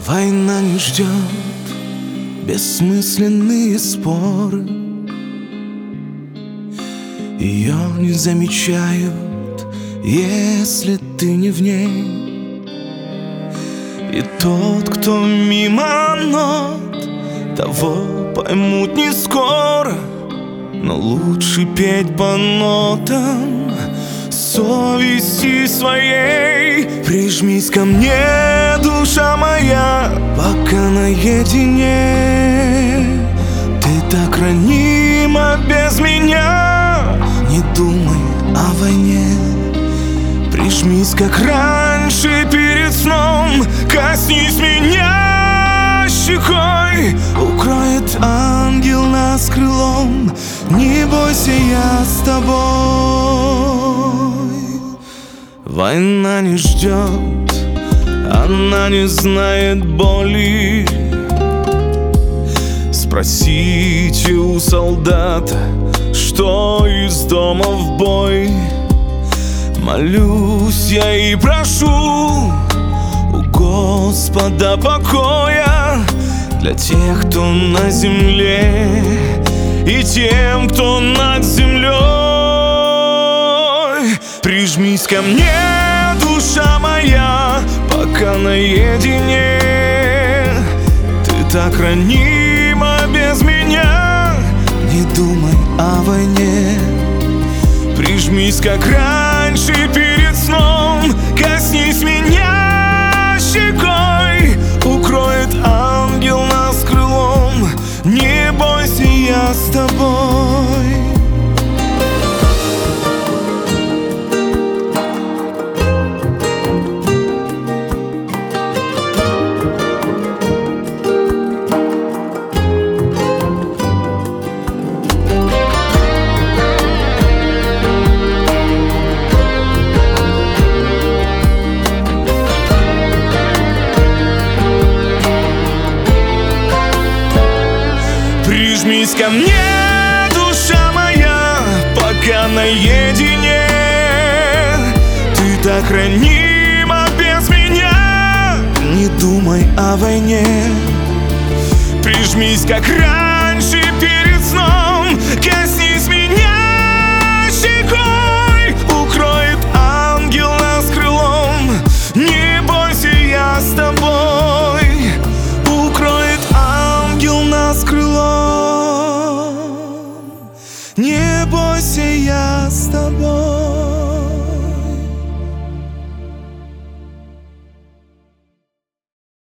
Война не ждет бессмысленные споры, ее не замечают, если ты не в ней. И тот, кто мимо нот, того поймут не скоро, но лучше петь по нотам совести своей. Прижмись ко мне, душа моя, пока наедине. Ты так ранима без меня, не думай о войне. Прижмись, как раньше перед сном, коснись меня щекой. Укроет ангел нас крылом, не бойся, я с тобой. Война не ждет, она не знает боли. Спросите у солдата, что из дома в бой. Молюсь я и прошу у Господа покоя для тех, кто на земле, и тем, кто над землей. Прижмись ко мне, душа моя, пока наедине. Ты так ранима без меня, не думай о войне. Прижмись, как раньше перед сном, коснись меня щекой. Укроет ангел нас крылом, не бойся, я с тобой. Прижмись ко мне, душа моя, пока наедине. Ты так ранима без меня, не думай о войне. Прижмись, как раньше перед сном, коснись меня щекой. Укроет ангел нас крылом, не бойся, я с тобой. Укроет ангел нас крылом, не бойся, я с тобой.